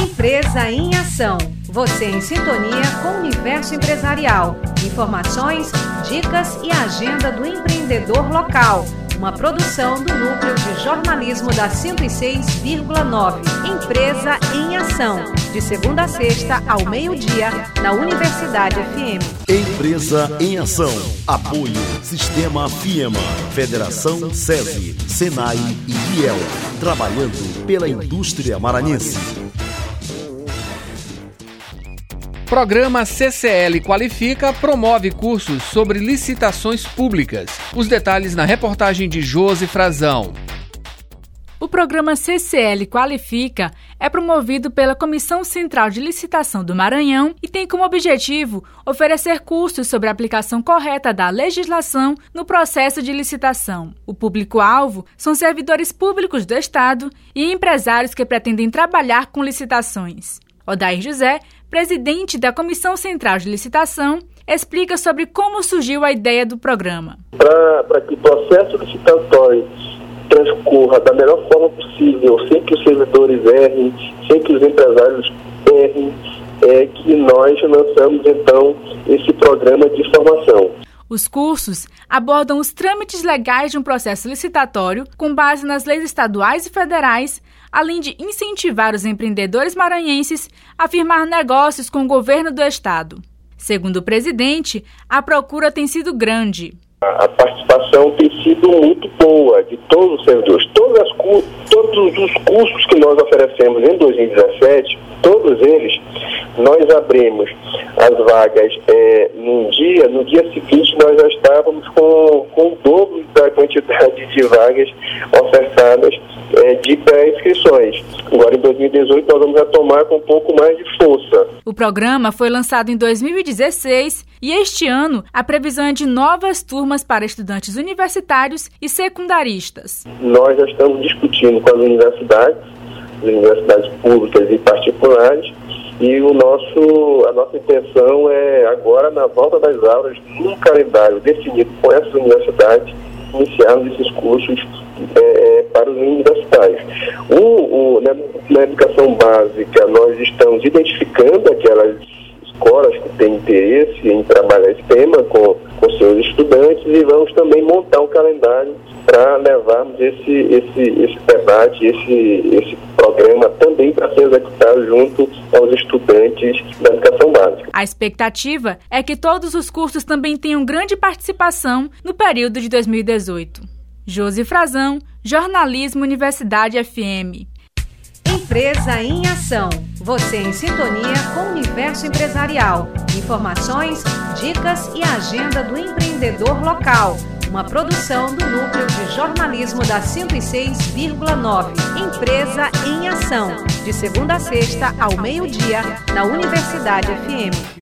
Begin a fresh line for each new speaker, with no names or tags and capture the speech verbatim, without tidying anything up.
Empresa em Ação. Você em sintonia com o universo empresarial. Informações, dicas e agenda do empreendedor local. Uma produção do Núcleo de Jornalismo da cento e seis vírgula nove. Empresa em Ação. De segunda a sexta, ao meio-dia, na Universidade F M.
Empresa em Ação. Apoio Sistema FIEMA, Federação SESI, SENAI e I E L. Trabalhando pela indústria maranhense.
Programa C C L Qualifica promove cursos sobre licitações públicas. Os detalhes na reportagem de Josi Frazão.
O programa C C L Qualifica é promovido pela Comissão Central de Licitação do Maranhão e tem como objetivo oferecer cursos sobre a aplicação correta da legislação no processo de licitação. O público-alvo são servidores públicos do Estado e empresários que pretendem trabalhar com licitações. Odair José, presidente da Comissão Central de Licitação, explica sobre como surgiu a ideia do programa.
Para que o processo licitatório transcorra da melhor forma possível, sem que os servidores errem, sem que os empresários errem, é que nós lançamos então esse programa de formação.
Os cursos abordam os trâmites legais de um processo licitatório com base nas leis estaduais e federais, além de incentivar os empreendedores maranhenses a firmar negócios com o governo do estado. Segundo o presidente, a procura tem sido grande.
A participação tem sido muito boa de todos os servidores. Todas as, todos os cursos que nós oferecemos em dois mil e dezessete, todos eles, nós abrimos as vagas é, num dia, no dia seguinte nós já estávamos com, com o dobro da quantidade de vagas ofertadas é, de pré-inscrições. Agora em dois mil e dezoito nós vamos retomar com um pouco mais de força.
O programa foi lançado em dois mil e dezesseis e este ano a previsão é de novas turmas para estudantes universitários e secundaristas.
Nós já estamos discutindo com as universidades, as universidades públicas e particulares, e o nosso, a nossa intenção é agora, na volta das aulas, num calendário definido com essas universidades, iniciarmos esses cursos é, para os universitários. O, o, na, na educação básica, nós estamos identificando aquelas escolas que têm interesse em trabalhar esse tema com, com seus estudantes e vamos também montar um calendário para levarmos esse, esse, esse debate, esse, esse programa também para ser executado junto aos estudantes da educação básica.
A expectativa é que todos os cursos também tenham grande participação no período de dois mil e dezoito. Josi Frazão, Jornalismo Universidade F M.
Empresa em Ação. Você em sintonia com o universo empresarial. Informações, dicas e agenda do empreendedor local. Uma produção do Núcleo de Jornalismo da cento e seis vírgula nove. Empresa em Ação. De segunda a sexta, ao meio-dia, na Universidade F M.